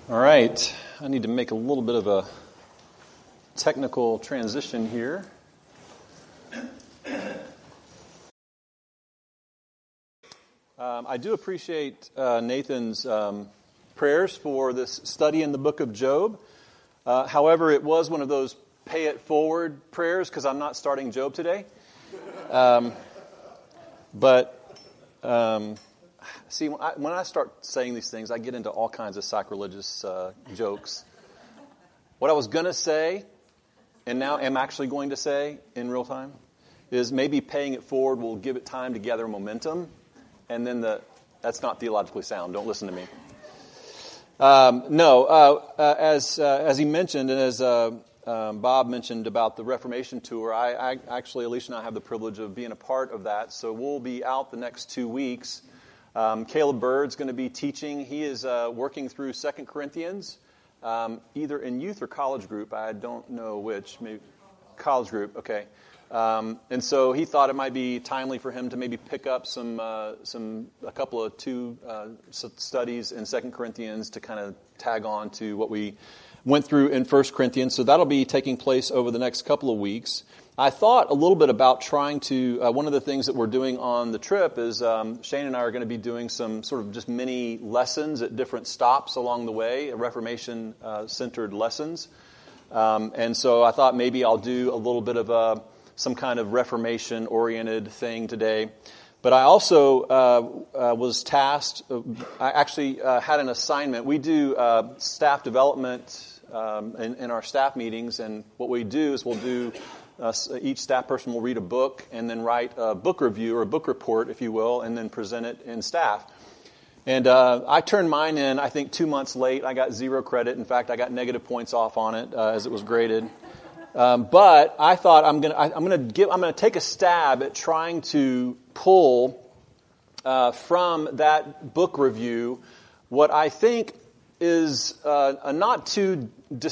All right, I need to make a little bit of a technical transition here. I do appreciate Nathan's prayers for this study in the book of Job. However, it was one of those pay it forward prayers because I'm not starting Job today. See, when I start saying these things, I get into all kinds of sacrilegious jokes. What I was going to say, and now am actually going to say in real time, is maybe paying it forward will give it time to gather momentum, and then that's not theologically sound. Don't listen to me. As he mentioned, and as Bob mentioned about the Reformation Tour, I actually, Alicia and I have the privilege of being a part of that, so we'll be out the next 2 weeks. Caleb Bird's going to be teaching. He is working through 2 Corinthians, either in youth or college group. I don't know which. Maybe college group, okay. And so he thought it might be timely for him to maybe pick up a couple of two studies in 2 Corinthians to kind of tag on to what we went through in 1 Corinthians. So that'll be taking place over the next couple of weeks. I thought a little bit about trying to, one of the things that we're doing on the trip is Shane and I are going to be doing some sort of just mini lessons at different stops along the way, Reformation-centered lessons. And so I thought maybe I'll do a little bit of some kind of Reformation-oriented thing today. But I also was tasked, I actually had an assignment. We do staff development in our staff meetings, and what we do is we'll do each staff person will read a book and then write a book review or a book report, if you will, and then present it in staff. And I turned mine in, I think, 2 months late. I got 0 credit. In fact, I got negative points off on it as it was graded. But I thought I'm going to take a stab at trying to pull from that book review what I think is a not too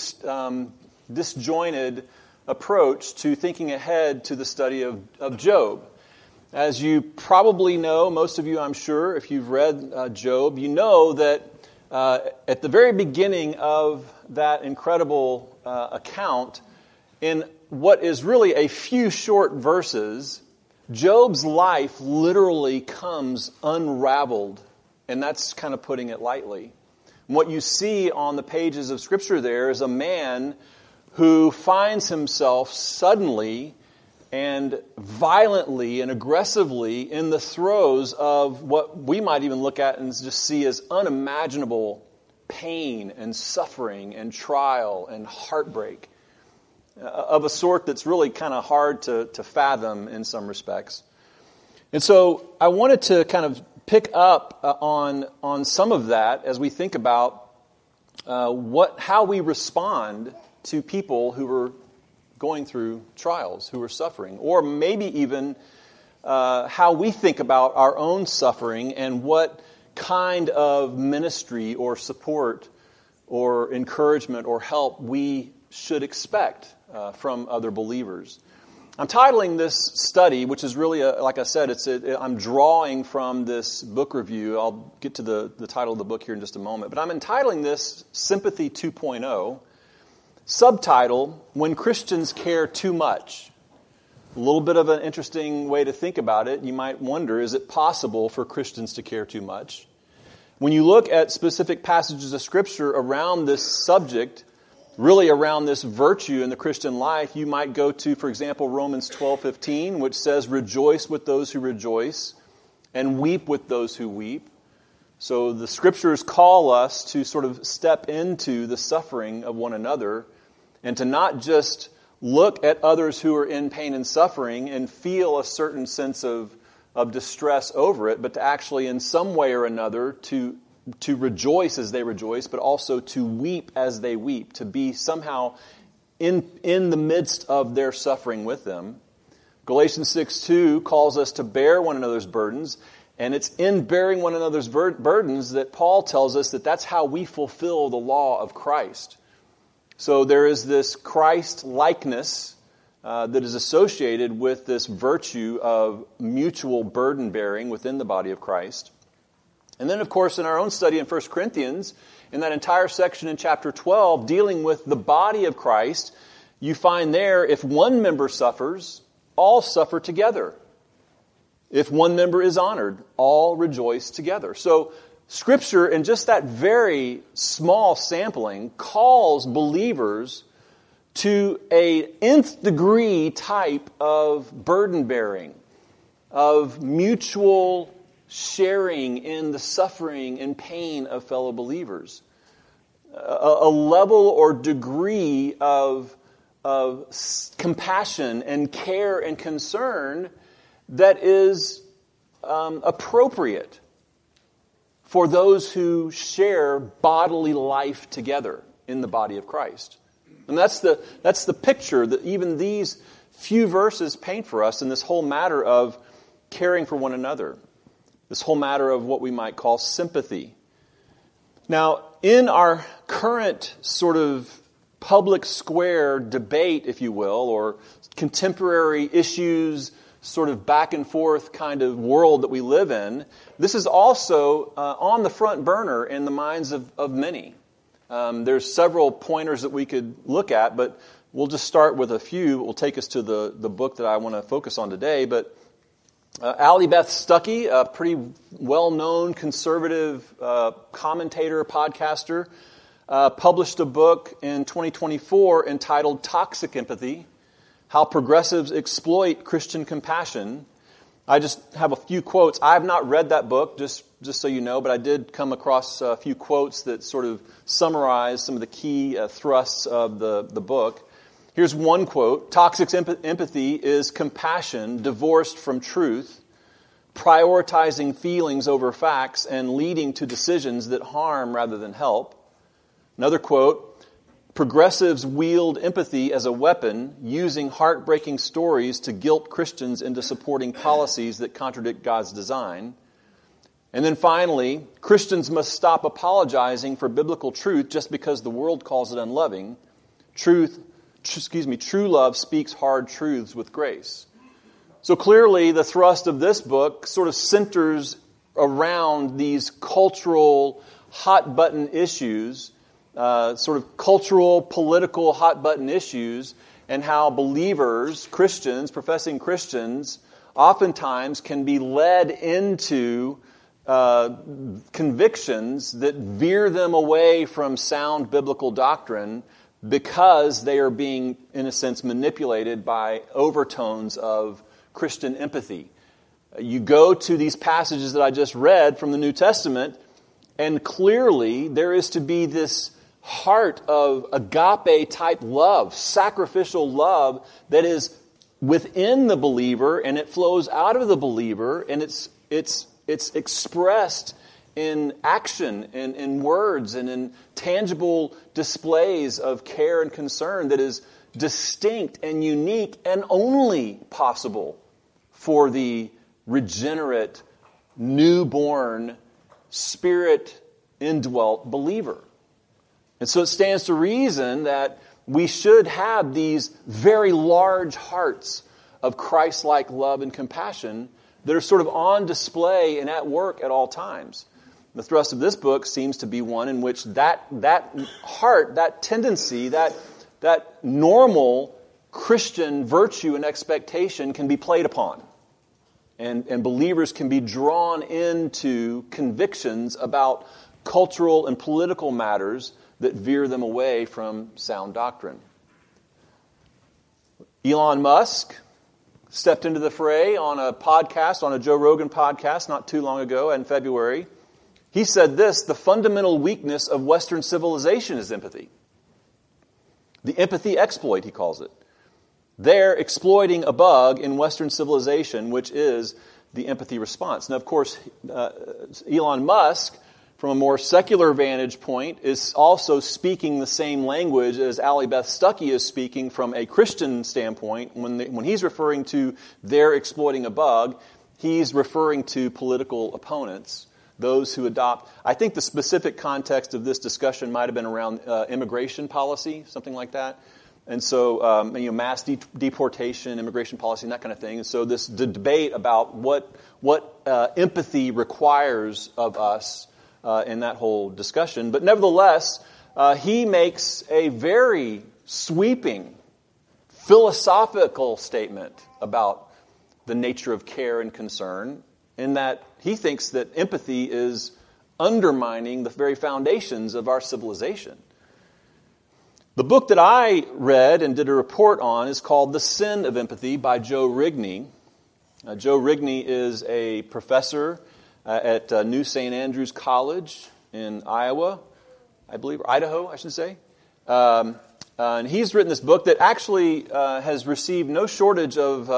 disjointed approach to thinking ahead to the study of Job. As you probably know, most of you, I'm sure, if you've read Job, you know that at the very beginning of that incredible account, in what is really a few short verses, Job's life literally comes unraveled, and that's kind of putting it lightly. What you see on the pages of Scripture there is a man who finds himself suddenly and violently and aggressively in the throes of what we might even look at and just see as unimaginable pain and suffering and trial and heartbreak of a sort that's really kind of hard to fathom in some respects. And so I wanted to kind of pick up on some of that as we think about how we respond to people who are going through trials, who are suffering, or maybe even how we think about our own suffering and what kind of ministry or support or encouragement or help we should expect from other believers. I'm titling this study, which is really, like I said, I'm drawing from this book review. I'll get to the title of the book here in just a moment. But I'm entitling this Sympathy 2.0. Subtitle, When Christians Care Too Much. A little bit of an interesting way to think about it. You might wonder, is it possible for Christians to care too much? When you look at specific passages of Scripture around this subject, really around this virtue in the Christian life, you might go to, for example, Romans 12:15, which says, rejoice with those who rejoice and weep with those who weep. So the Scriptures call us to sort of step into the suffering of one another and to not just look at others who are in pain and suffering and feel a certain sense of distress over it, but to actually in some way or another to rejoice as they rejoice, but also to weep as they weep, to be somehow in the midst of their suffering with them. Galatians 6:2 calls us to bear one another's burdens, and it's in bearing one another's burdens that Paul tells us that that's how we fulfill the law of Christ. So there is this Christ-likeness that is associated with this virtue of mutual burden-bearing within the body of Christ. And then, of course, in our own study in 1 Corinthians, in that entire section in chapter 12, dealing with the body of Christ, you find there, if one member suffers, all suffer together. If one member is honored, all rejoice together. So, Scripture, in just that very small sampling, calls believers to a nth degree type of burden bearing, of mutual sharing in the suffering and pain of fellow believers. A level or degree of compassion and care and concern that is appropriate for those who share bodily life together in the body of Christ. And that's the picture that even these few verses paint for us in this whole matter of caring for one another. This whole matter of what we might call sympathy. Now, in our current sort of public square debate, if you will, or contemporary issues, sort of back and forth kind of world that we live in, this is also on the front burner in the minds of many. There's several pointers that we could look at, but we'll just start with a few. It will take us to the book that I want to focus on today. But Allie Beth Stuckey, a pretty well-known conservative commentator, podcaster, published a book in 2024 entitled Toxic Empathy: How Progressives Exploit Christian Compassion. I just have a few quotes. I have not read that book, just so you know, but I did come across a few quotes that sort of summarize some of the key thrusts of the book. Here's one quote: "Toxic empathy is compassion divorced from truth, prioritizing feelings over facts and leading to decisions that harm rather than help." Another quote: "Progressives wield empathy as a weapon, using heartbreaking stories to guilt Christians into supporting policies that contradict God's design." And then finally, "Christians must stop apologizing for biblical truth just because the world calls it unloving. True love speaks hard truths with grace." So clearly, the thrust of this book sort of centers around these cultural hot-button issues, sort of cultural, political hot-button issues, and how believers, Christians, professing Christians, oftentimes can be led into convictions that veer them away from sound biblical doctrine because they are being, in a sense, manipulated by overtones of Christian empathy. You go to these passages that I just read from the New Testament, and clearly there is to be this heart of agape-type love, sacrificial love that is within the believer, and it flows out of the believer, and it's expressed in action, in words, and in tangible displays of care and concern that is distinct and unique and only possible for the regenerate, newborn, Spirit-indwelt believer. And so it stands to reason that we should have these very large hearts of Christ-like love and compassion that are sort of on display and at work at all times. The thrust of this book seems to be one in which that heart, that tendency, that normal Christian virtue and expectation can be played upon. And believers can be drawn into convictions about cultural and political matters that veer them away from sound doctrine. Elon Musk stepped into the fray on a podcast, on a Joe Rogan podcast not too long ago in February. He said this: "The fundamental weakness of Western civilization is empathy. The empathy exploit," he calls it. They're exploiting a bug in Western civilization, which is the empathy response. Now, of course, Elon Musk, from a more secular vantage point, is also speaking the same language as Allie Beth Stuckey is speaking from a Christian standpoint. When he's referring to they're exploiting a bug, he's referring to political opponents, those who adopt. I think the specific context of this discussion might have been around immigration policy, something like that. And so, mass deportation, immigration policy, and that kind of thing. And so this debate about what empathy requires of us in that whole discussion. But nevertheless, he makes a very sweeping, philosophical statement about the nature of care and concern, in that he thinks that empathy is undermining the very foundations of our civilization. The book that I read and did a report on is called The Sin of Empathy by Joe Rigney. Joe Rigney is a professor at New St. Andrews College in Iowa, I believe, or Idaho, I should say. And he's written this book that actually has received no shortage of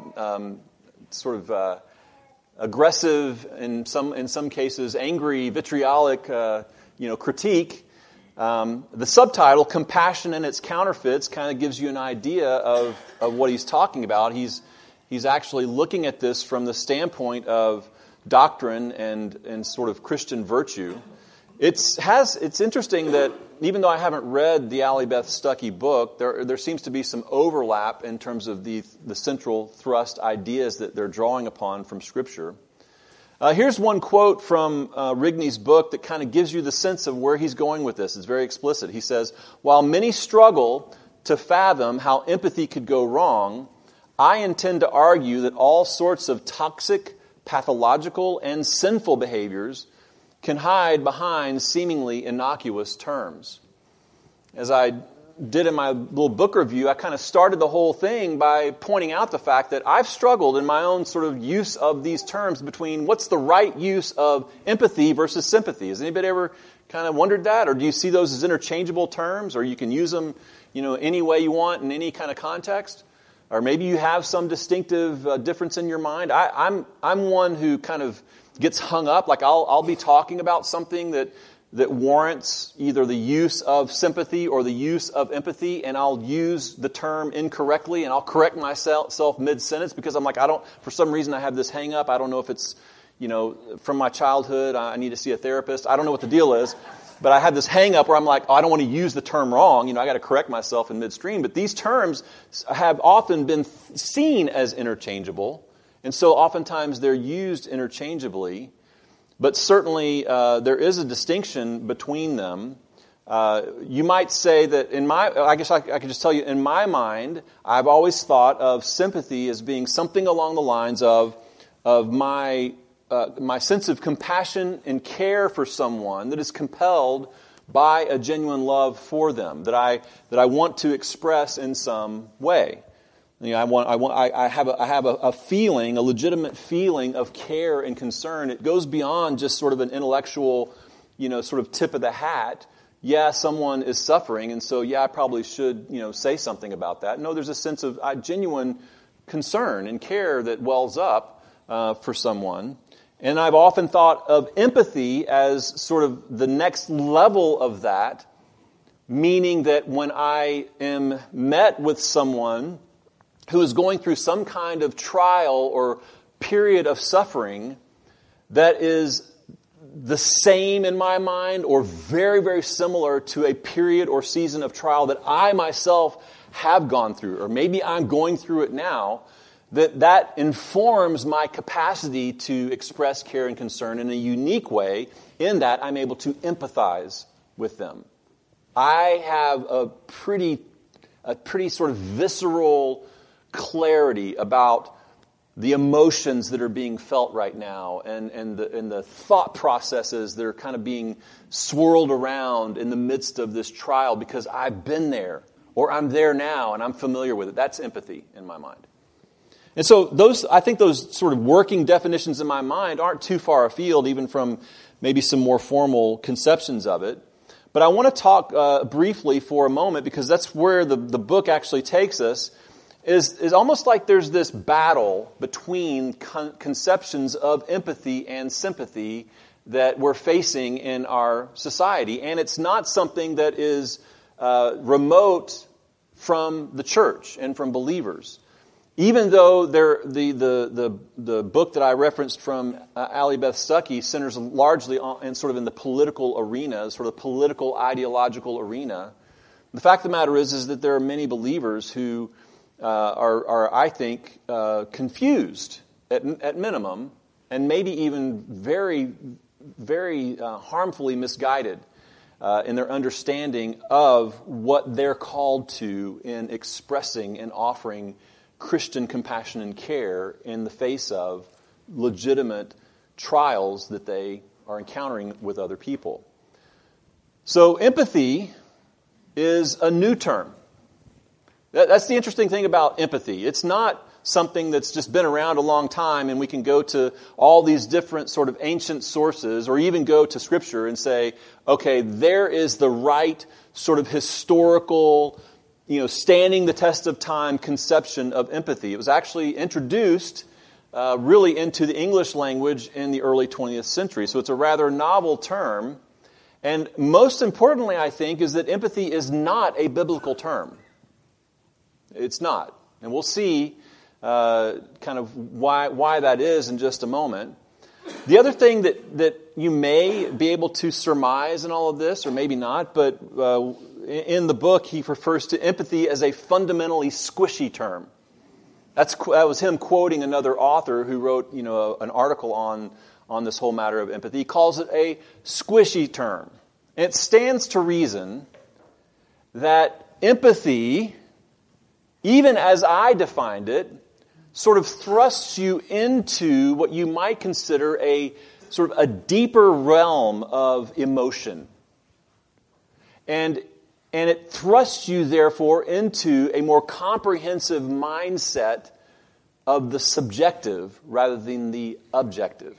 aggressive, in some cases, angry, vitriolic, critique. The subtitle, Compassion and Its Counterfeits, kind of gives you an idea of what he's talking about. He's actually looking at this from the standpoint of doctrine and sort of Christian virtue. It's interesting that even though I haven't read the Allie Beth Stuckey book, there seems to be some overlap in terms of the central thrust ideas that they're drawing upon from Scripture. Here's one quote from Rigney's book that kind of gives you the sense of where he's going with this. It's very explicit. He says, "While many struggle to fathom how empathy could go wrong, I intend to argue that all sorts of toxic, pathological, and sinful behaviors can hide behind seemingly innocuous terms." As I did in my little book review, I kind of started the whole thing by pointing out the fact that I've struggled in my own sort of use of these terms between what's the right use of empathy versus sympathy. Has anybody ever kind of wondered that? Or do you see those as interchangeable terms, or you can use them, any way you want in any kind of context? Or maybe you have some distinctive difference in your mind. I'm one who kind of gets hung up. Like I'll be talking about something that warrants either the use of sympathy or the use of empathy, and I'll use the term incorrectly, and I'll correct myself mid-sentence because I'm like, for some reason I have this hang up. I don't know if it's, from my childhood, I need to see a therapist. I don't know what the deal is, but I have this hang up where I'm like, I don't want to use the term wrong. I got to correct myself in midstream. But these terms have often been seen as interchangeable, and so oftentimes they're used interchangeably. But certainly there is a distinction between them. You might say that I guess I could just tell you, in my mind, I've always thought of sympathy as being something along the lines of my sense of compassion and care for someone that is compelled by a genuine love for them, that I want to express in some way. I have a feeling, a legitimate feeling of care and concern. It goes beyond just sort of an intellectual, sort of tip of the hat. Yeah, someone is suffering, and so I probably should, say something about that. No, there's a sense of genuine concern and care that wells up for someone. And I've often thought of empathy as sort of the next level of that, meaning that when I am met with someone who is going through some kind of trial or period of suffering that is the same in my mind or very, very similar to a period or season of trial that I myself have gone through, or maybe I'm going through it now, that informs my capacity to express care and concern in a unique way, in that I'm able to empathize with them. I have a pretty sort of visceral clarity about the emotions that are being felt right now and the thought processes that are kind of being swirled around in the midst of this trial, because I've been there, or I'm there now and I'm familiar with it. That's empathy in my mind. And so I think those sort of working definitions in my mind aren't too far afield, even from maybe some more formal conceptions of it. But I want to talk briefly for a moment, because that's where the book actually takes us, is almost like there's this battle between conceptions of empathy and sympathy that we're facing in our society. And it's not something that is remote from the church and from believers. Even though the book that I referenced from Allie Beth Stuckey centers largely in the political arena, sort of political ideological arena, The fact of the matter is that there are many believers who are, I think, confused at minimum, and maybe even very, very harmfully misguided in their understanding of what they're called to in expressing and offering Christian compassion and care in the face of legitimate trials that they are encountering with other people. So empathy is a new term. That's the interesting thing about empathy. It's not something that's just been around a long time and we can go to all these different sort of ancient sources or even go to Scripture and say, okay, there is the right sort of historical, standing the test of time conception of empathy. It was actually introduced really into the English language in the early 20th century. So it's a rather novel term. And most importantly, I think, is that empathy is not a biblical term. It's not. And we'll see kind of why that is in just a moment. The other thing that you may be able to surmise in all of this, or maybe not, but in the book he refers to empathy as a fundamentally squishy term. That was him quoting another author who wrote an article on this whole matter of empathy. He calls it a squishy term. And it stands to reason that empathy, even as I defined it, sort of thrusts you into what you might consider a sort of a deeper realm of emotion. And it thrusts you, therefore, into a more comprehensive mindset of the subjective rather than the objective.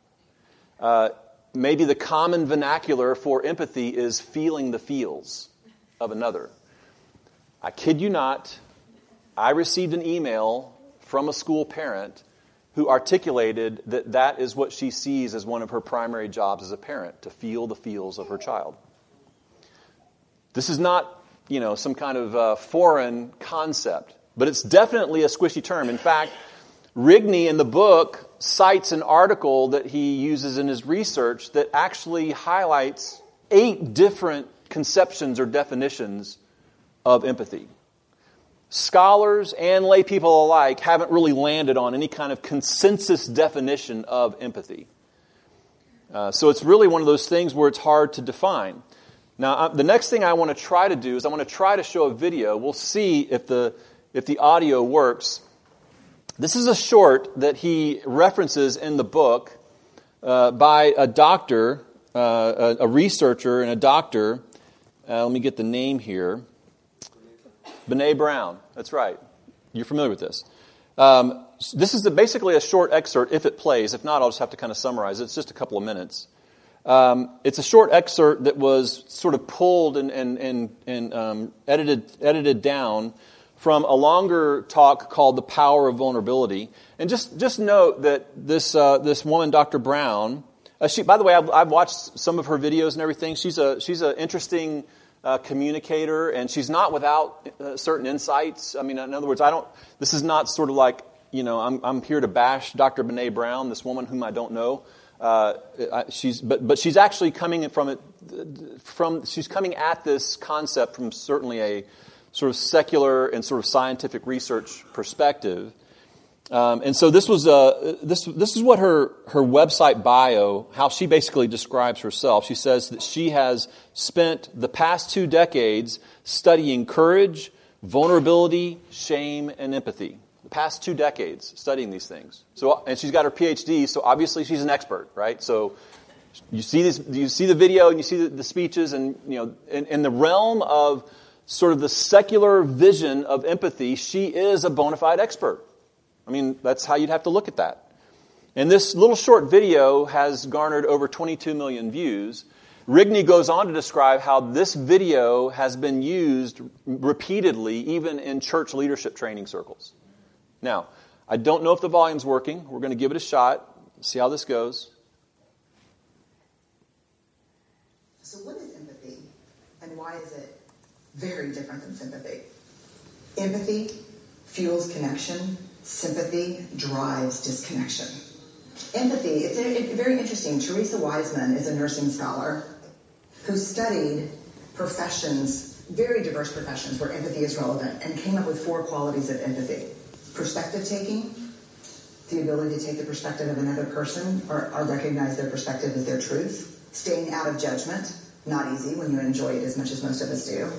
Maybe the common vernacular for empathy is feeling the feels of another. I kid you not, I received an email from a school parent who articulated that is what she sees as one of her primary jobs as a parent, to feel the feels of her child. This is not, some kind of foreign concept, but it's definitely a squishy term. In fact, Rigney in the book cites an article that he uses in his research that actually highlights 8 different conceptions or definitions of empathy. Scholars and lay people alike haven't really landed on any kind of consensus definition of empathy. So it's really one of those things where it's hard to define. Now, the next thing I want to try to do is I want to try to show a video. We'll see if the audio works. This is a short that he references in the book by a doctor, a researcher and a doctor. Let me get the name here. Brene Brown. That's right. You're familiar with this. This is basically a short excerpt, if it plays. If not, I'll just have to kind of summarize it. It's just a couple of minutes. It's a short excerpt that was sort of pulled and edited down from a longer talk called "The Power of Vulnerability." And just note that this woman, Dr. Brown, by the way, I've watched some of her videos and everything. She's an interesting communicator, and she's not without certain insights. I mean, in other words, this is not sort of like, I'm here to bash Dr. Brene Brown, this woman whom I don't know. She's actually coming she's coming at this concept from certainly a sort of secular and sort of scientific research perspective. And so this was this is what her website bio, how she basically describes herself. She says that she has spent the past 2 decades studying courage, vulnerability, shame, and empathy. The past 2 decades studying these things. And she's got her PhD, so obviously she's an expert, right? So you see the video and you see the speeches, and in the realm of sort of the secular vision of empathy, she is a bona fide expert. I mean, that's how you'd have to look at that. And this little short video has garnered over 22 million views. Rigney goes on to describe how this video has been used repeatedly, even in church leadership training circles. Now, I don't know if the volume's working. We're going to give it a shot, see how this goes. So what is empathy, and why is it very different than sympathy? Empathy fuels connection. Sympathy drives disconnection. Empathy, it's very interesting. Teresa Wiseman is a nursing scholar who studied professions very diverse professions where empathy is relevant and came up with 4 qualities of empathy. Perspective taking, the ability to take the perspective of another person or recognize their perspective as their truth. Staying out of judgment, not easy when you enjoy it as much as most of us do.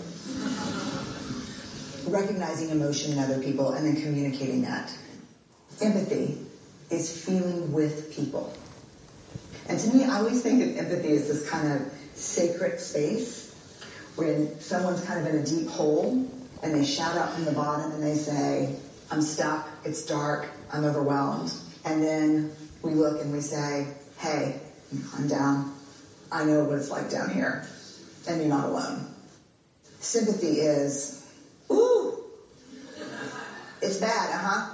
Recognizing emotion in other people and then communicating that. Empathy is feeling with people. And to me, I always think of empathy as this kind of sacred space when someone's kind of in a deep hole and they shout out from the bottom and they say, I'm stuck, it's dark, I'm overwhelmed. And then we look and we say, hey, I'm down. I know what it's like down here. And you're not alone. Sympathy is, ooh, it's bad,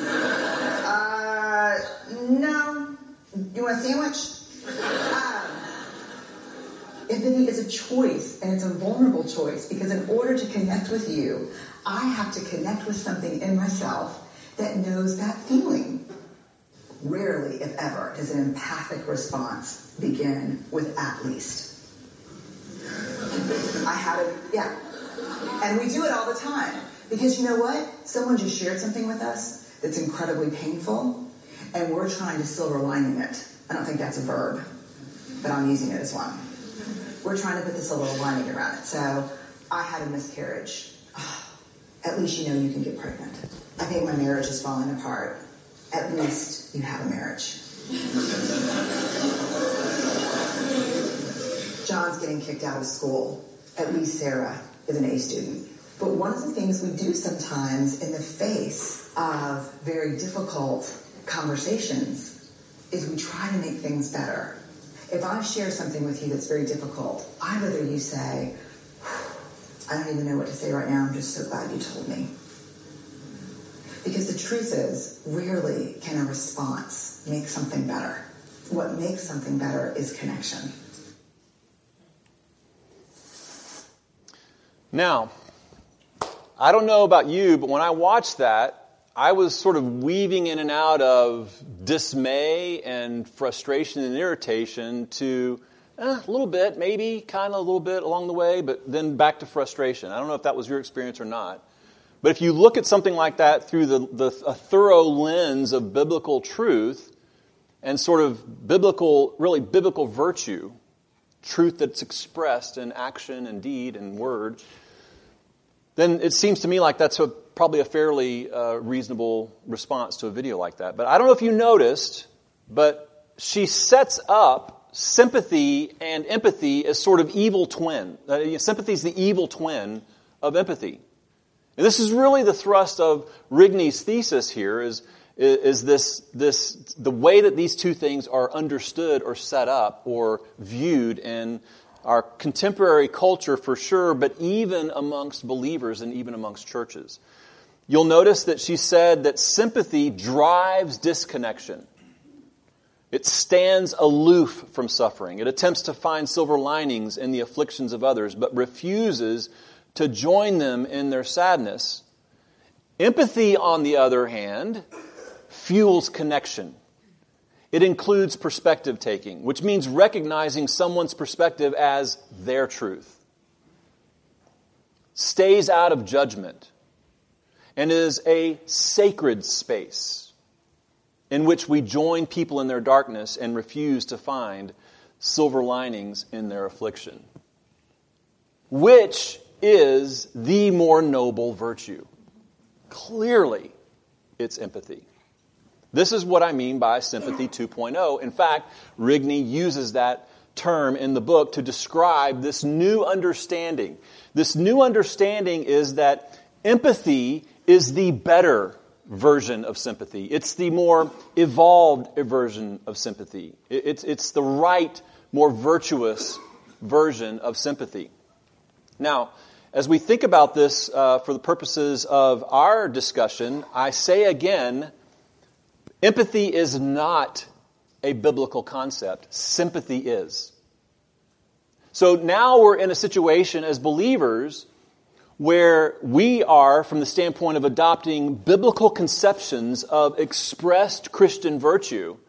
no. You want a sandwich? Empathy is a choice, and it's a vulnerable choice, because in order to connect with you, I have to connect with something in myself that knows that feeling. Rarely, if ever, does an empathic response begin with at least. And we do it all the time. Because you know what? Someone just shared something with us that's incredibly painful, and we're trying to silver lining it. I don't think that's a verb, but I'm using it as one. We're trying to put the silver lining around it. So, I had a miscarriage. At least you know you can get pregnant. I think my marriage is falling apart. At least you have a marriage. John's getting kicked out of school. At least Sarah is an A student. But one of the things we do sometimes in the face of very difficult conversations is we try to make things better. If I share something with you that's very difficult, I'd rather you say, I don't even know what to say right now, I'm just so glad you told me. Because the truth is, rarely can a response make something better. What makes something better is connection. Now, I don't know about you, but when I watched that, I was sort of weaving in and out of dismay and frustration and irritation to a little bit, maybe kind of a little bit along the way, but then back to frustration. I don't know if that was your experience or not. But if you look at something like that through a thorough lens of biblical truth and sort of biblical virtue, truth that's expressed in action and deed and word, then it seems to me like that's probably a fairly reasonable response to a video like that. But I don't know if you noticed, but she sets up sympathy and empathy as sort of evil twin. Sympathy is the evil twin of empathy. And this is really the thrust of Rigney's thesis here is this the way that these two things are understood or set up or viewed in our contemporary culture for sure, but even amongst believers and even amongst churches. You'll notice that she said that sympathy drives disconnection. It stands aloof from suffering. It attempts to find silver linings in the afflictions of others, but refuses to join them in their sadness. Empathy, on the other hand, fuels connection. It includes perspective taking, which means recognizing someone's perspective as their truth. Stays out of judgment and is a sacred space in which we join people in their darkness and refuse to find silver linings in their affliction. Which is the more noble virtue? Clearly, it's empathy. This is what I mean by Sympathy 2.0. In fact, Rigney uses that term in the book to describe this new understanding. This new understanding is that empathy is the better version of sympathy. It's the more evolved version of sympathy. It's the right, more virtuous version of sympathy. Now, as we think about this for the purposes of our discussion, I say again, empathy is not a biblical concept. Sympathy is. So now we're in a situation as believers where we are, from the standpoint of adopting biblical conceptions of expressed Christian virtue,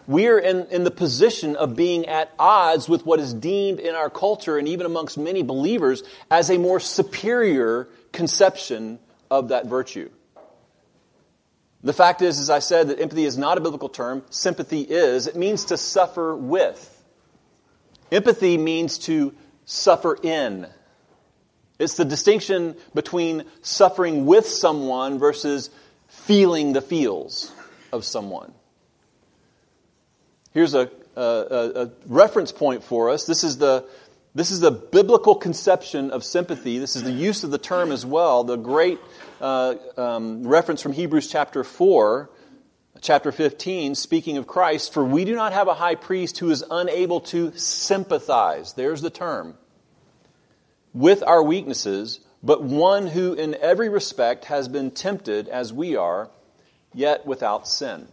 we are in the position of being at odds with what is deemed in our culture and even amongst many believers as a more superior conception of that virtue. The fact is, as I said, that empathy is not a biblical term. Sympathy is. It means to suffer with. Empathy means to suffer in. It's the distinction between suffering with someone versus feeling the feels of someone. Here's a reference point for us. This is the biblical conception of sympathy. This is the use of the term as well. The great reference from Hebrews chapter 4, chapter 15, speaking of Christ, for we do not have a high priest who is unable to sympathize. There's the term. With our weaknesses, but one who in every respect has been tempted as we are, yet without sin.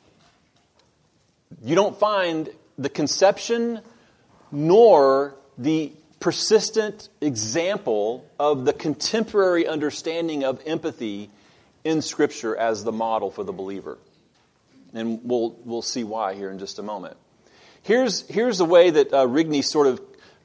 You don't find the conception nor the persistent example of the contemporary understanding of empathy in Scripture as the model for the believer. And we'll see why here in just a moment. Here's the way that Rigney sort of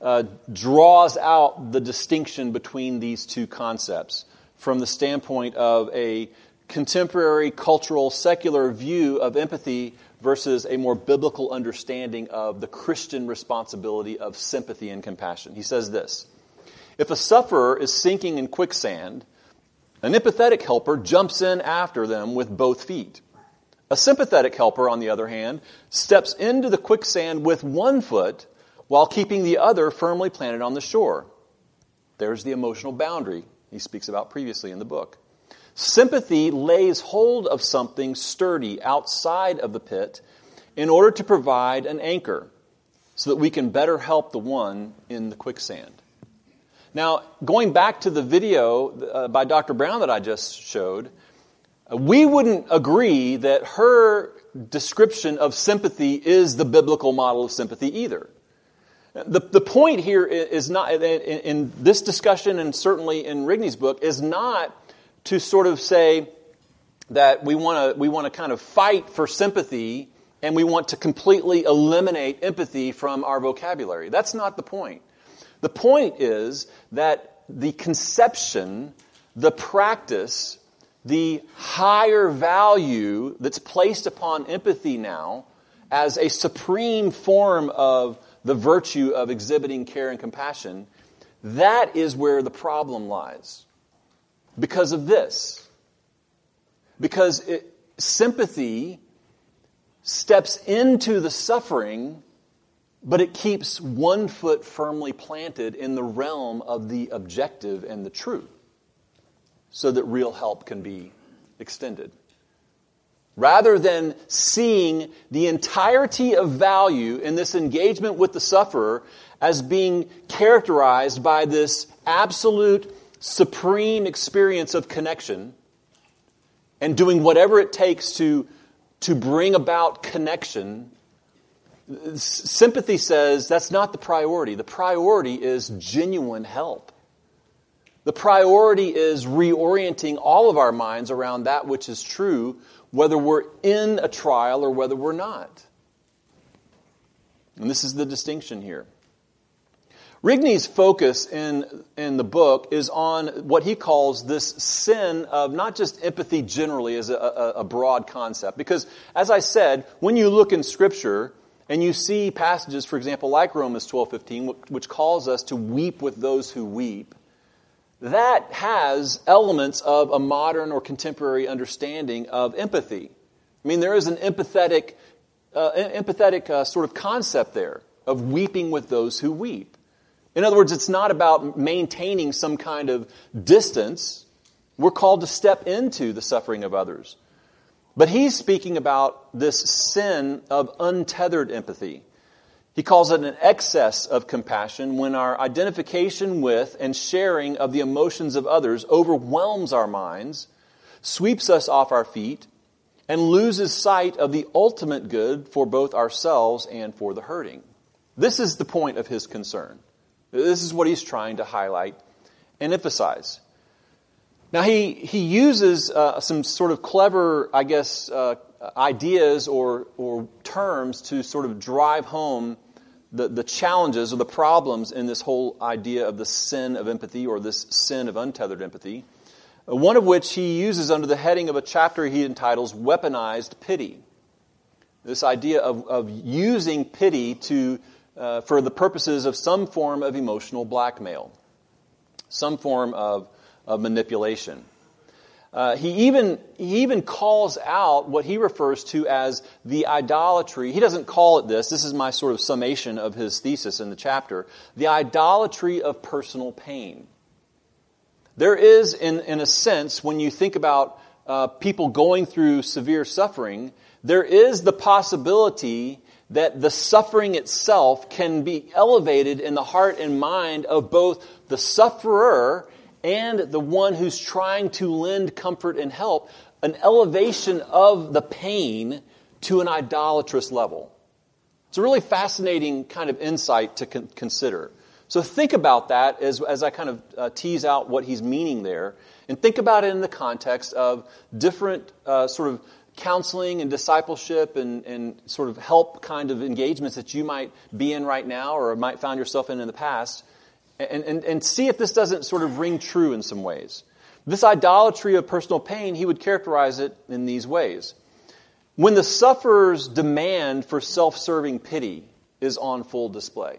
draws out the distinction between these two concepts from the standpoint of a contemporary, cultural, secular view of empathy versus a more biblical understanding of the Christian responsibility of sympathy and compassion. He says this: if a sufferer is sinking in quicksand, an empathetic helper jumps in after them with both feet. A sympathetic helper, on the other hand, steps into the quicksand with one foot while keeping the other firmly planted on the shore. There's the emotional boundary he speaks about previously in the book. Sympathy lays hold of something sturdy outside of the pit in order to provide an anchor so that we can better help the one in the quicksand. Now, going back to the video by Dr. Brown that I just showed, we wouldn't agree that her description of sympathy is the biblical model of sympathy either. The point here is not, in this discussion and certainly in Rigney's book, is not to sort of say that we want to kind of fight for sympathy and we want to completely eliminate empathy from our vocabulary. That's not the point. The point is that the conception, the practice, the higher value that's placed upon empathy now as a supreme form of the virtue of exhibiting care and compassion, that is where the problem lies. Because of this. Because sympathy steps into the suffering, but it keeps one foot firmly planted in the realm of the objective and the truth, so that real help can be extended. Rather than seeing the entirety of value in this engagement with the sufferer as being characterized by this absolute, supreme experience of connection and doing whatever it takes to bring about connection, sympathy says that's not the priority. The priority is genuine help. The priority is reorienting all of our minds around that which is true, whether we're in a trial or whether we're not. And this is the distinction here. Rigney's focus in the book is on what he calls this sin of not just empathy generally as a broad concept. Because, as I said, when you look in Scripture and you see passages, for example, like Romans 12:15, which calls us to weep with those who weep, that has elements of a modern or contemporary understanding of empathy. I mean, there is an empathetic sort of concept there of weeping with those who weep. In other words, it's not about maintaining some kind of distance. We're called to step into the suffering of others. But he's speaking about this sin of untethered empathy. He calls it an excess of compassion when our identification with and sharing of the emotions of others overwhelms our minds, sweeps us off our feet, and loses sight of the ultimate good for both ourselves and for the hurting. This is the point of his concern. This is what he's trying to highlight and emphasize. Now, he uses some sort of clever, ideas or terms to sort of drive home the challenges or the problems in this whole idea of the sin of empathy or this sin of untethered empathy. One of which he uses under the heading of a chapter he entitles Weaponized Pity. This idea of using pity for the purposes of some form of emotional blackmail, some form of manipulation. He even calls out what he refers to as the idolatry. He doesn't call it this. This is my sort of summation of his thesis in the chapter. The idolatry of personal pain. There is, in a sense, when you think about people going through severe suffering, there is the possibility that the suffering itself can be elevated in the heart and mind of both the sufferer and the one who's trying to lend comfort and help, an elevation of the pain to an idolatrous level. It's a really fascinating kind of insight to consider. So think about that as I kind of tease out what he's meaning there, and think about it in the context of different sort of counseling and discipleship and sort of help kind of engagements that you might be in right now or might find yourself in the past. And see if this doesn't sort of ring true in some ways. This idolatry of personal pain, he would characterize it in these ways. When the sufferer's demand for self-serving pity is on full display.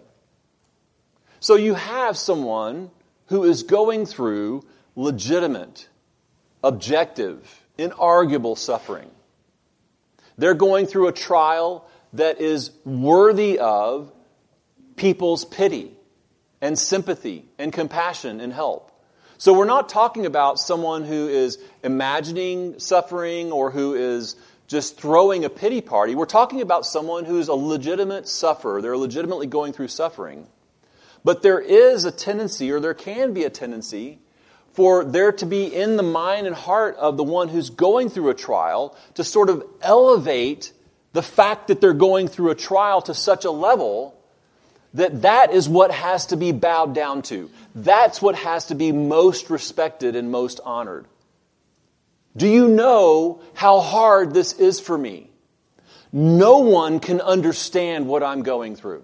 So you have someone who is going through legitimate, objective, inarguable suffering. They're going through a trial that is worthy of people's pity and sympathy and compassion and help. So we're not talking about someone who is imagining suffering or who is just throwing a pity party. We're talking about someone who's a legitimate sufferer. They're legitimately going through suffering. But there is a tendency, or there can be a tendency, for there to be in the mind and heart of the one who's going through a trial to sort of elevate the fact that they're going through a trial to such a level that is what has to be bowed down to. That's what has to be most respected and most honored. Do you know how hard this is for me? No one can understand what I'm going through.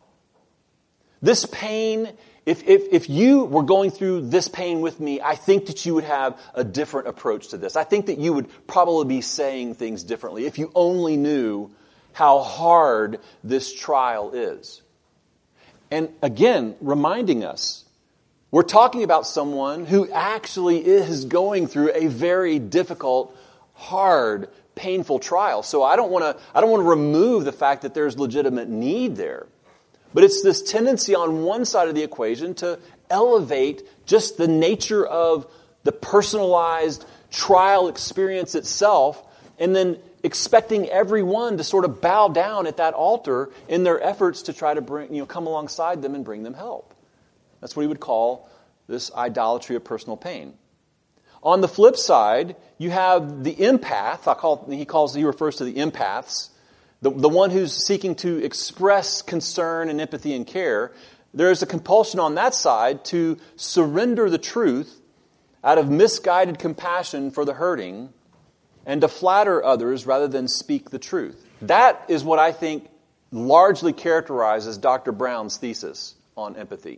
This pain, if you were going through this pain with me, I think that you would have a different approach to this. I think that you would probably be saying things differently if you only knew how hard this trial is. And again, reminding us, we're talking about someone who actually is going through a very difficult, hard, painful trial. So I don't want to remove the fact that there's legitimate need there. But it's this tendency on one side of the equation to elevate just the nature of the personalized trial experience itself, and then expecting everyone to sort of bow down at that altar in their efforts to try to come alongside them and bring them help. That's what he would call this idolatry of personal pain. On the flip side, you have the empath. He refers to the empaths, the one who's seeking to express concern and empathy and care. There is a compulsion on that side to surrender the truth out of misguided compassion for the hurting and to flatter others rather than speak the truth. That is what I think largely characterizes Dr. Brown's thesis on empathy.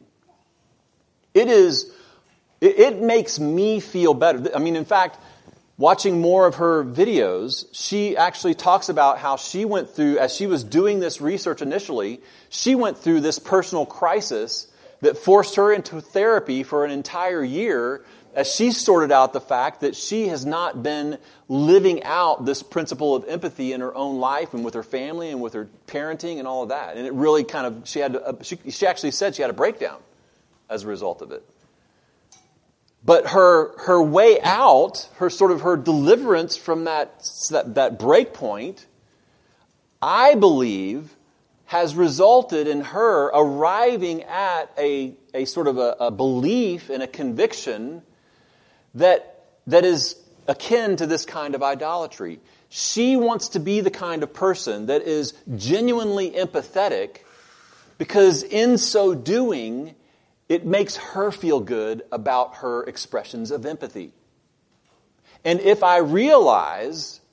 It makes me feel better. I mean, in fact, watching more of her videos, she actually talks about how she went through, as she was doing this research initially, she went through this personal crisis that forced her into therapy for an entire year as she sorted out the fact that she has not been living out this principle of empathy in her own life and with her family and with her parenting and all of that. And it really kind of, she actually said she had a breakdown as a result of it. But her way out, her deliverance from that break point, I believe, has resulted in her arriving at a sort of a belief and a conviction that is akin to this kind of idolatry. She wants to be the kind of person that is genuinely empathetic because in so doing, it makes her feel good about her expressions of empathy. And if I realize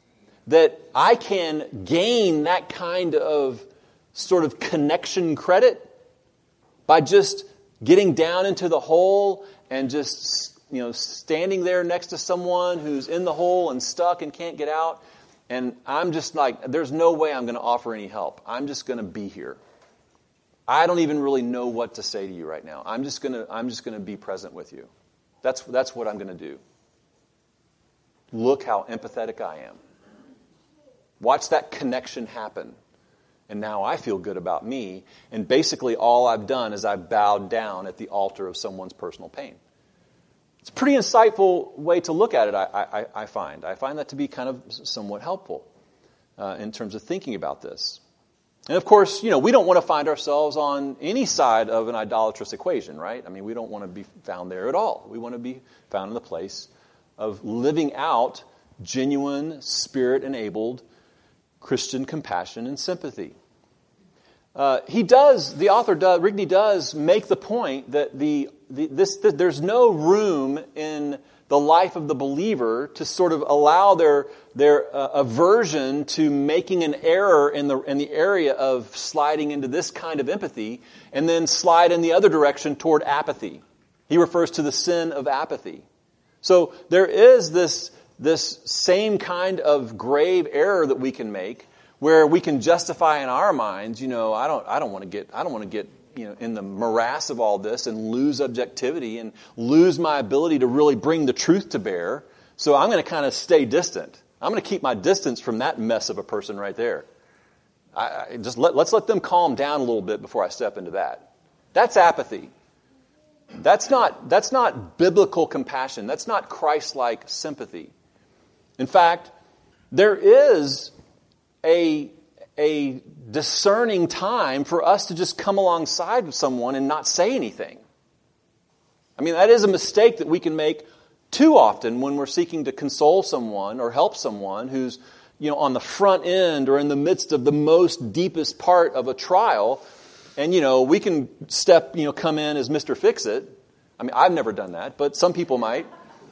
that I can gain that kind of sort of connection credit by just getting down into the hole and just, standing there next to someone who's in the hole and stuck and can't get out. And I'm just like, there's no way I'm going to offer any help. I'm just going to be here. I don't even really know what to say to you right now. I'm just going to be present with you. That's what I'm going to do. Look how empathetic I am. Watch that connection happen. And now I feel good about me. And basically all I've done is I've bowed down at the altar of someone's personal pain. It's a pretty insightful way to look at it, I find. I find that to be kind of somewhat helpful in terms of thinking about this. And of course, we don't want to find ourselves on any side of an idolatrous equation, right? I mean, we don't want to be found there at all. We want to be found in the place of living out genuine, Spirit-enabled Christian compassion and sympathy. The author, Rigney does make the point that there's no room in the life of the believer to sort of allow their aversion to making an error in the area of sliding into this kind of empathy and then slide in the other direction toward apathy. He refers to the sin of apathy. So there is this same kind of grave error that we can make, where we can justify in our minds, I don't want to get in the morass of all this and lose objectivity and lose my ability to really bring the truth to bear. So I'm going to kind of stay distant. I'm going to keep my distance from that mess of a person right there. Let's let them calm down a little bit before I step into that. That's apathy. That's not biblical compassion. That's not Christ-like sympathy. In fact, there is a discerning time for us to just come alongside of someone and not say anything. I mean, that is a mistake that we can make too often when we're seeking to console someone or help someone who's, on the front end or in the midst of the most deepest part of a trial. And, we can come in as Mr. Fix-It. I mean, I've never done that, but some people might.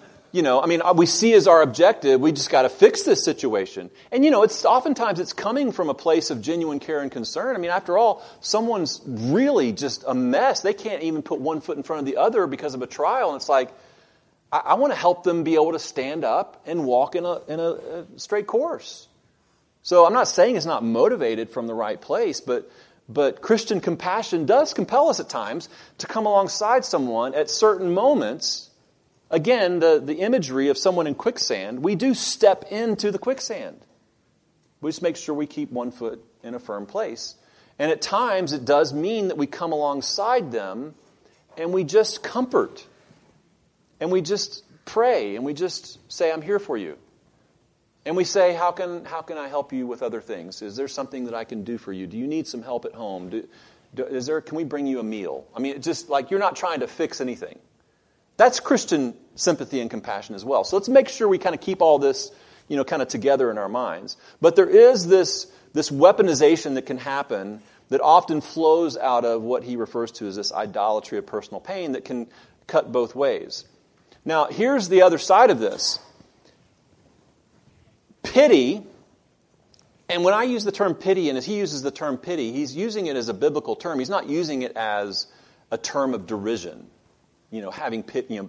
We see as our objective, we just got to fix this situation. And, oftentimes it's coming from a place of genuine care and concern. I mean, after all, someone's really just a mess. They can't even put one foot in front of the other because of a trial. And it's like, I want to help them be able to stand up and walk in a straight course. So I'm not saying it's not motivated from the right place, but Christian compassion does compel us at times to come alongside someone at certain moments. Again, the imagery of someone in quicksand, we do step into the quicksand. We just make sure we keep one foot in a firm place. And at times it does mean that we come alongside them and we just comfort. And we just pray and we just say, I'm here for you. And we say, how can I help you with other things? Is there something that I can do for you? Do you need some help at home? Can we bring you a meal? I mean, it's just like you're not trying to fix anything. That's Christian sympathy and compassion as well. So let's make sure we kind of keep all this, kind of together in our minds. But there is this weaponization that can happen that often flows out of what he refers to as this idolatry of personal pain that can cut both ways. Now, here's the other side of this. Pity, and when I use the term pity, and as he uses the term pity, he's using it as a biblical term. He's not using it as a term of derision. Having pity,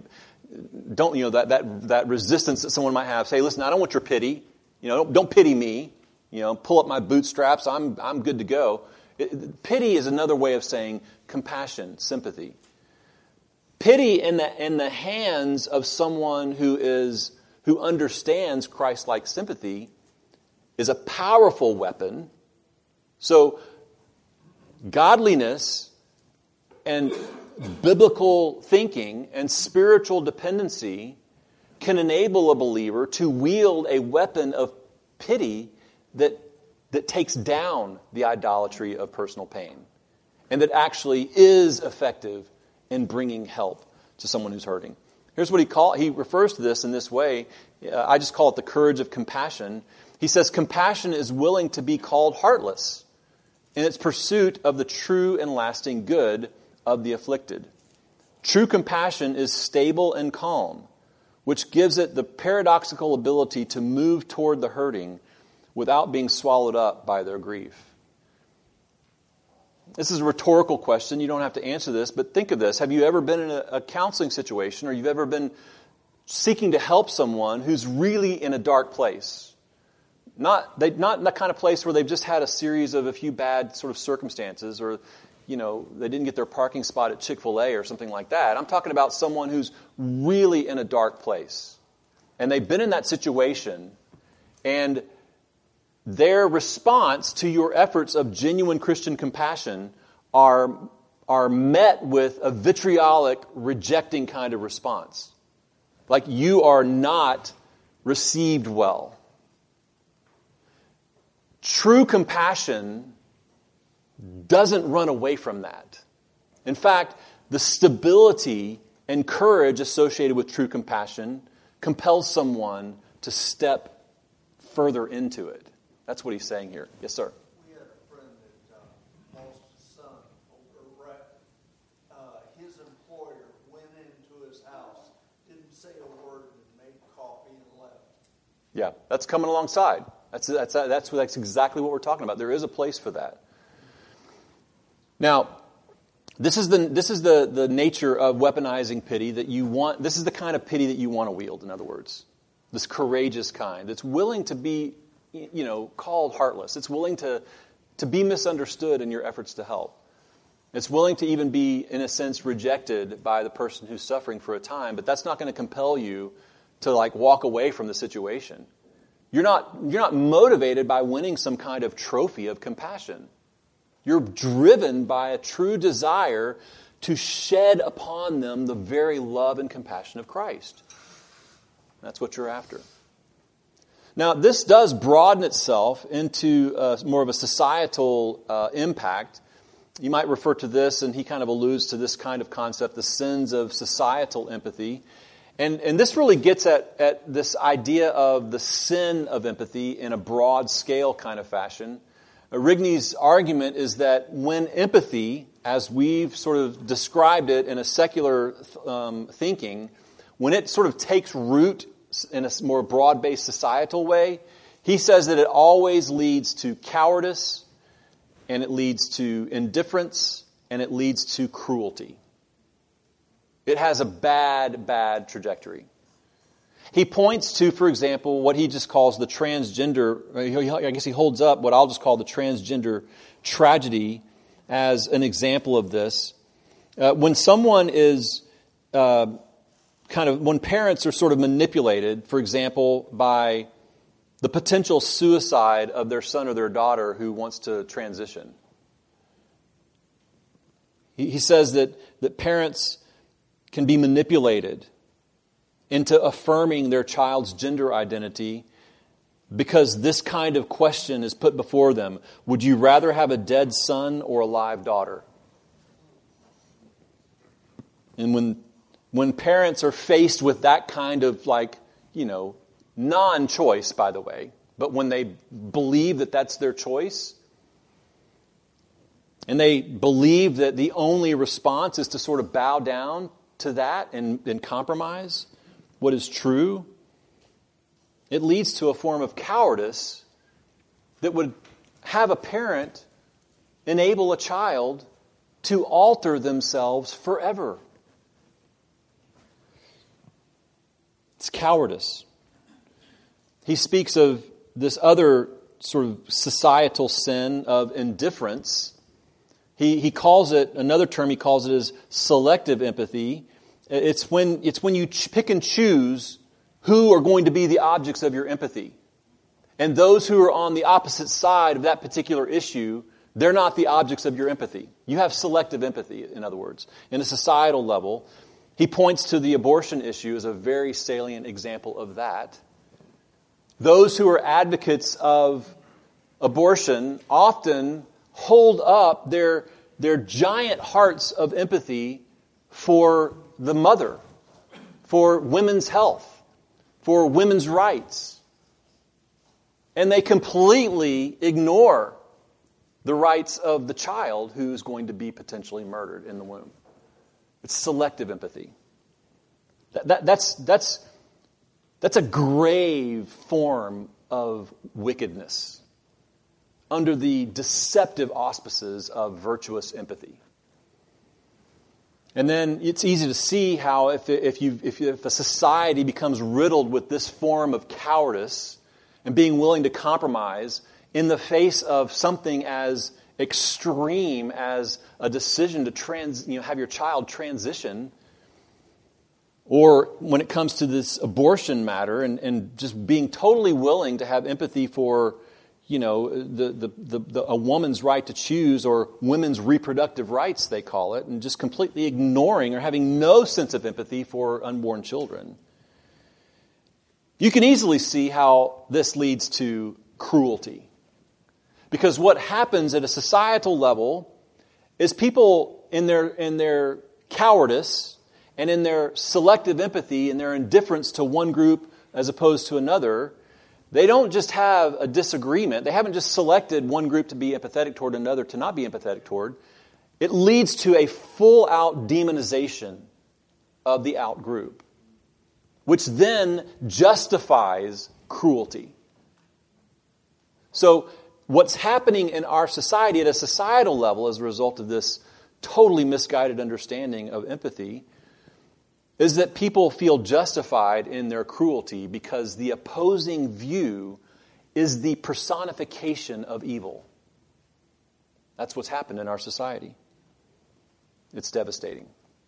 that resistance that someone might have. Say, listen, I don't want your pity. Don't pity me. Pull up my bootstraps. I'm good to go. Pity is another way of saying compassion, sympathy. Pity in the hands of someone who understands Christ-like sympathy is a powerful weapon. So, godliness and biblical thinking and spiritual dependency can enable a believer to wield a weapon of pity that takes down the idolatry of personal pain and that actually is effective in bringing help to someone who's hurting. Here's what he refers to this in this way. I just call it the courage of compassion. He says, compassion is willing to be called heartless in its pursuit of the true and lasting good of the afflicted. True compassion is stable and calm, which gives it the paradoxical ability to move toward the hurting without being swallowed up by their grief. This is a rhetorical question. You don't have to answer this, but think of this. Have you ever been in a counseling situation, or you've ever been seeking to help someone who's really in a dark place? Not in that kind of place where they've just had a series of a few bad sort of circumstances, or they didn't get their parking spot at Chick-fil-A or something like that. I'm talking about someone who's really in a dark place. And they've been in that situation, and their response to your efforts of genuine Christian compassion are met with a vitriolic, rejecting kind of response. Like you are not received well. True compassion doesn't run away from that. In fact, the stability and courage associated with true compassion compels someone to step further into it. That's what he's saying here. Yes, sir. We had a friend that lost his son over a wreck. His employer went into his house, didn't say a word, and made coffee and left. Yeah, that's coming alongside. That's exactly what we're talking about. There is a place for that. Now, this is the nature of weaponizing pity that you want. This is the kind of pity that you want to wield, in other words. This courageous kind that's willing to be, called heartless. It's willing to be misunderstood in your efforts to help. It's willing to even be, in a sense, rejected by the person who's suffering for a time, but that's not going to compel you to walk away from the situation. You're not motivated by winning some kind of trophy of compassion. You're driven by a true desire to shed upon them the very love and compassion of Christ. That's what you're after. Now, this does broaden itself into more of a societal impact. You might refer to this, and he kind of alludes to this kind of concept, the sins of societal empathy. And this really gets at this idea of the sin of empathy in a broad scale kind of fashion. Rigney's argument is that when empathy, as we've sort of described it in a secular thinking, when it sort of takes root in a more broad-based societal way, he says that it always leads to cowardice, and it leads to indifference, and it leads to cruelty. It has a bad, bad trajectory. He points to, for example, what he just calls the transgender, I guess he holds up what I'll just call the transgender tragedy as an example of this. When someone is when parents are sort of manipulated, for example, by the potential suicide of their son or their daughter who wants to transition. He says that parents can be manipulated into affirming their child's gender identity because this kind of question is put before them. Would you rather have a dead son or a live daughter? And when parents are faced with that kind of non-choice, by the way, but when they believe that that's their choice, and they believe that the only response is to sort of bow down to that and compromise what is true, it leads to a form of cowardice that would have a parent enable a child to alter themselves forever. It's cowardice. He speaks of this other sort of societal sin of indifference. He calls it, another term he calls it is selective empathy. It's when you pick and choose who are going to be the objects of your empathy. And those who are on the opposite side of that particular issue, they're not the objects of your empathy. You have selective empathy, in other words. In a societal level, he points to the abortion issue as a very salient example of that. Those who are advocates of abortion often hold up their giant hearts of empathy for the mother, for women's health, for women's rights. And they completely ignore the rights of the child who's going to be potentially murdered in the womb. It's selective empathy. That's a grave form of wickedness, under the deceptive auspices of virtuous empathy. And then it's easy to see how if a society becomes riddled with this form of cowardice and being willing to compromise in the face of something as extreme as a decision to have your child transition, or when it comes to this abortion matter and just being totally willing to have empathy for a woman's right to choose, or women's reproductive rights, they call it, and just completely ignoring or having no sense of empathy for unborn children. You can easily see how this leads to cruelty. Because what happens at a societal level is people in their cowardice and in their selective empathy and their indifference to one group as opposed to another, they don't just have a disagreement. They haven't just selected one group to be empathetic toward, another to not be empathetic toward. It leads to a full-out demonization of the out group, which then justifies cruelty. So what's happening in our society at a societal level as a result of this totally misguided understanding of empathy is that people feel justified in their cruelty because the opposing view is the personification of evil. That's what's happened in our society. It's devastating.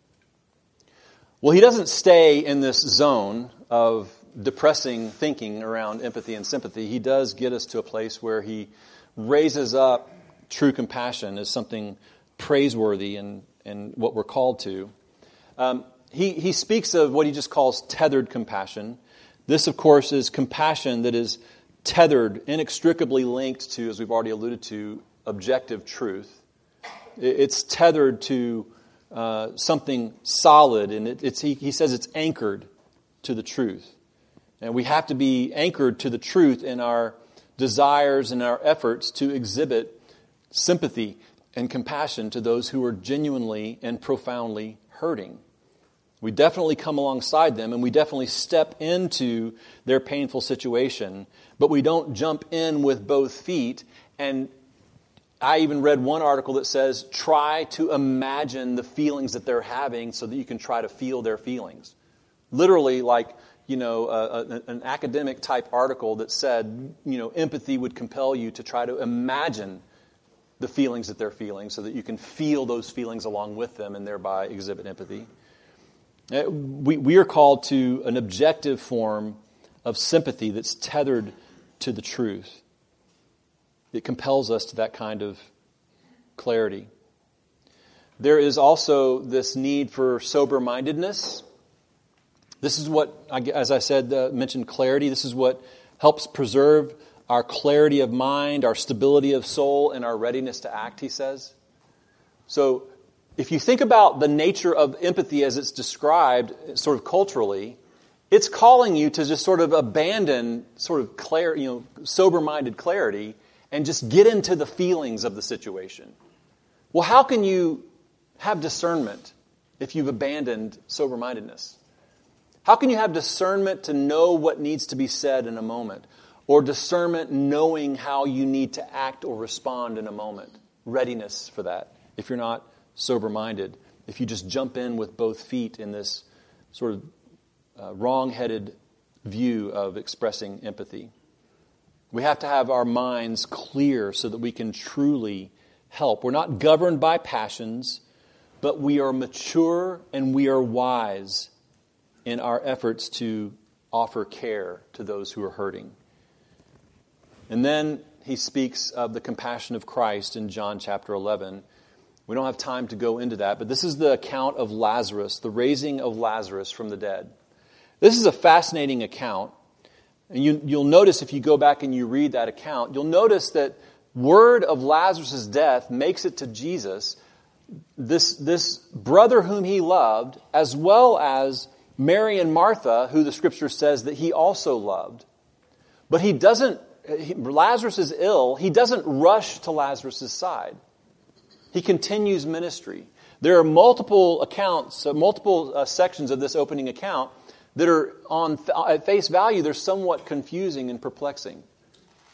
Well, he doesn't stay in this zone of depressing thinking around empathy and sympathy. He does get us to a place where he raises up true compassion as something praiseworthy and what we're called to. He speaks of what he just calls tethered compassion. This, of course, is compassion that is tethered, inextricably linked to, as we've already alluded to, objective truth. It's tethered to something solid, and he says it's anchored to the truth. And we have to be anchored to the truth in our desires and our efforts to exhibit sympathy and compassion to those who are genuinely and profoundly hurting. We definitely come alongside them, and we definitely step into their painful situation, but we don't jump in with both feet. And I even read one article that says, try to imagine the feelings that they're having so that you can try to feel their feelings. Literally, like, an academic type article that said, empathy would compel you to try to imagine the feelings that they're feeling so that you can feel those feelings along with them and thereby exhibit empathy. We are called to an objective form of sympathy that's tethered to the truth. It compels us to that kind of clarity. There is also this need for sober-mindedness. This is what, as I said, mentioned clarity. This is what helps preserve our clarity of mind, our stability of soul, and our readiness to act, he says. So if you think about the nature of empathy as it's described sort of culturally, it's calling you to just sort of abandon sort of sober-minded clarity and just get into the feelings of the situation. Well, how can you have discernment if you've abandoned sober-mindedness? How can you have discernment to know what needs to be said in a moment? Or discernment knowing how you need to act or respond in a moment? Readiness for that if you're not sober-minded. If you just jump in with both feet in this sort of wrong-headed view of expressing empathy. We have to have our minds clear so that we can truly help. We're not governed by passions, but we are mature and we are wise in our efforts to offer care to those who are hurting. And then he speaks of the compassion of Christ in John chapter 11. We don't have time to go into that, but this is the account of Lazarus, the raising of Lazarus from the dead. This is a fascinating account. And you'll notice if you go back and you read that account, you'll notice that word of Lazarus' death makes it to Jesus, this brother whom he loved, as well as Mary and Martha, who the Scripture says that he also loved. But Lazarus is ill. He doesn't rush to Lazarus' side. He continues ministry. There are multiple accounts, multiple sections of this opening account that are at face value, they're somewhat confusing and perplexing.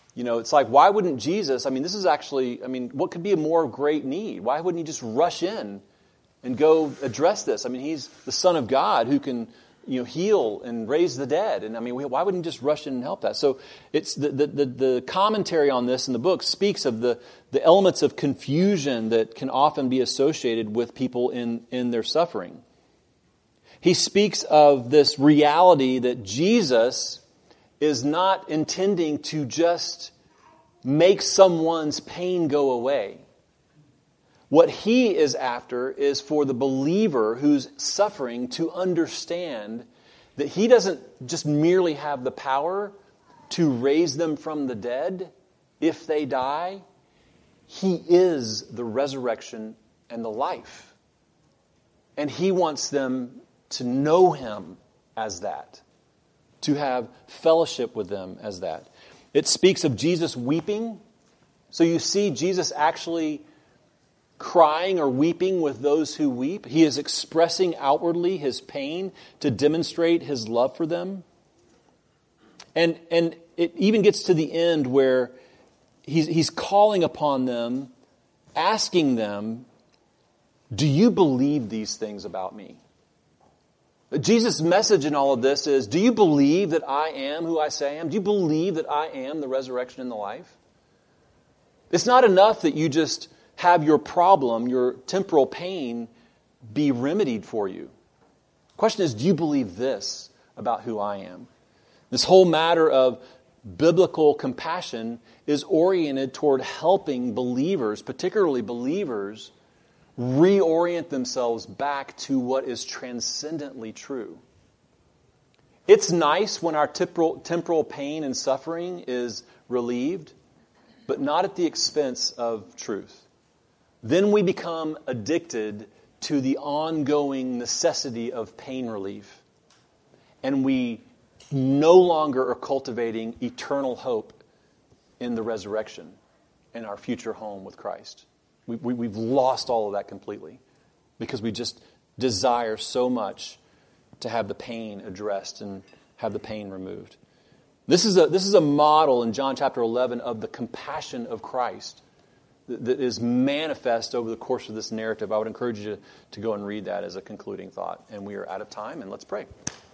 It's like, why wouldn't Jesus, this is actually, what could be a more great need? Why wouldn't he just rush in and go address this? He's the Son of God who can, heal and raise the dead. And why wouldn't he just rush in and help that? So it's the commentary on this in the book speaks of the elements of confusion that can often be associated with people in their suffering. He speaks of this reality that Jesus is not intending to just make someone's pain go away. What he is after is for the believer who's suffering to understand that he doesn't just merely have the power to raise them from the dead if they die. He is the resurrection and the life. And he wants them to know him as that, to have fellowship with them as that. It speaks of Jesus weeping. So you see Jesus actually crying or weeping with those who weep. He is expressing outwardly his pain to demonstrate his love for them. And it even gets to the end where he's calling upon them, asking them, do you believe these things about me? Jesus' message in all of this is, do you believe that I am who I say I am? Do you believe that I am the resurrection and the life? It's not enough that you just have your problem, your temporal pain, be remedied for you. The question is, do you believe this about who I am? This whole matter of biblical compassion is oriented toward helping believers, particularly believers, reorient themselves back to what is transcendently true. It's nice when our temporal pain and suffering is relieved, but not at the expense of truth. Then we become addicted to the ongoing necessity of pain relief. And we no longer are cultivating eternal hope in the resurrection and our future home with Christ. We've lost all of that completely because we just desire so much to have the pain addressed and have the pain removed. This is a model in John chapter 11 of the compassion of Christ that is manifest over the course of this narrative. I would encourage you to go and read that as a concluding thought. And we are out of time, and let's pray.